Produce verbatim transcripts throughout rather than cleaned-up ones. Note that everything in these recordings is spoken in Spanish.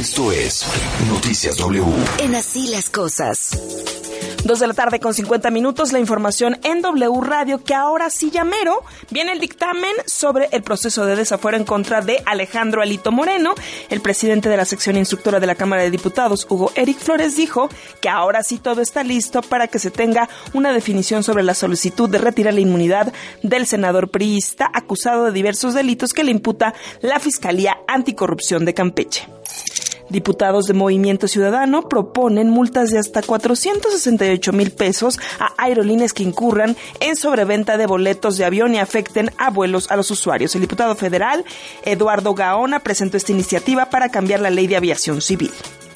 Esto es Noticias W. En Así las Cosas. Dos de la tarde con cincuenta minutos, la información en W Radio, que ahora sí ya mero viene el dictamen sobre el proceso de desafuero en contra de Alejandro Alito Moreno. El presidente de la sección instructora de la Cámara de Diputados, Hugo Eric Flores, dijo que ahora sí todo está listo para que se tenga una definición sobre la solicitud de retirar la inmunidad del senador priista acusado de diversos delitos que le imputa la Fiscalía Anticorrupción de Campeche. Diputados de Movimiento Ciudadano proponen multas de hasta cuatrocientos sesenta y ocho mil pesos a aerolíneas que incurran en sobreventa de boletos de avión y afecten a vuelos a los usuarios. El diputado federal Eduardo Gaona presentó esta iniciativa para cambiar la ley de aviación civil.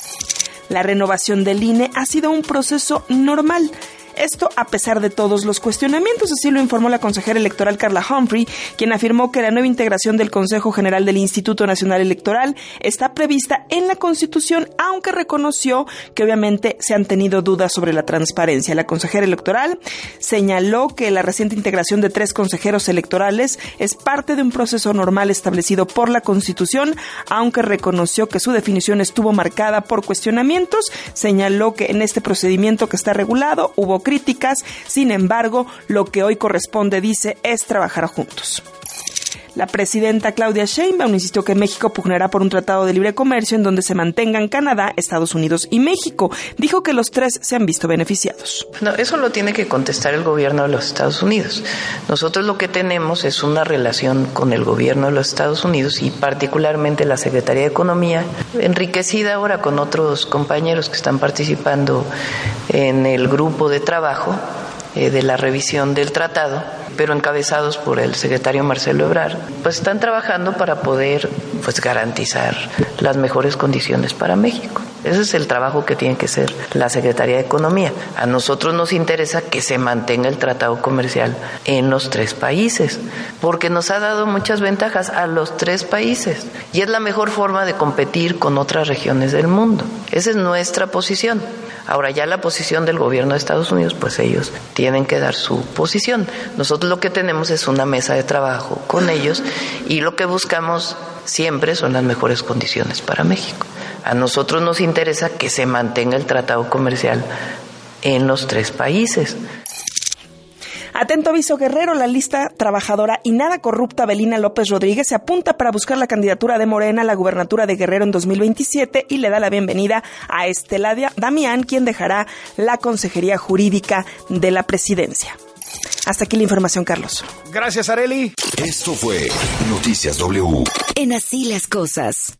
La renovación del I N E ha sido un proceso normal. Esto a pesar de todos los cuestionamientos, así lo informó la consejera electoral Carla Humphrey, quien afirmó que la nueva integración del Consejo General del Instituto Nacional Electoral está prevista en la Constitución, aunque reconoció que obviamente se han tenido dudas sobre la transparencia. La consejera electoral señaló que la reciente integración de tres consejeros electorales es parte de un proceso normal establecido por la Constitución, aunque reconoció que su definición estuvo marcada por cuestionamientos. Señaló que en este procedimiento que está regulado hubo críticas, sin embargo, lo que hoy corresponde, dice, es trabajar juntos. La presidenta Claudia Sheinbaum insistió que México pugnará por un tratado de libre comercio en donde se mantengan Canadá, Estados Unidos y México. Dijo que los tres se han visto beneficiados. No, eso lo tiene que contestar el gobierno de los Estados Unidos. Nosotros lo que tenemos es una relación con el gobierno de los Estados Unidos y particularmente la Secretaría de Economía, enriquecida ahora con otros compañeros que están participando en el grupo de trabajo eh, de la revisión del tratado, pero encabezados por el secretario Marcelo Ebrard, pues están trabajando para poder pues garantizar las mejores condiciones para México. Ese es el trabajo que tiene que hacer la Secretaría de Economía. A nosotros nos interesa que se mantenga el tratado comercial en los tres países, porque nos ha dado muchas ventajas a los tres países y es la mejor forma de competir con otras regiones del mundo. Esa es nuestra posición. Ahora ya la posición del gobierno de Estados Unidos, pues ellos tienen que dar su posición. Nosotros lo que tenemos es una mesa de trabajo con ellos y lo que buscamos siempre son las mejores condiciones para México. A nosotros nos interesa que se mantenga el tratado comercial en los tres países. Atento aviso, Guerrero, la lista trabajadora y nada corrupta Belina López Rodríguez se apunta para buscar la candidatura de Morena a la gubernatura de Guerrero en dos mil veintisiete y le da la bienvenida a Estela Damián, quien dejará la consejería jurídica de la presidencia. Hasta aquí la información, Carlos. Gracias, Arely. Esto fue Noticias W. En Así las Cosas.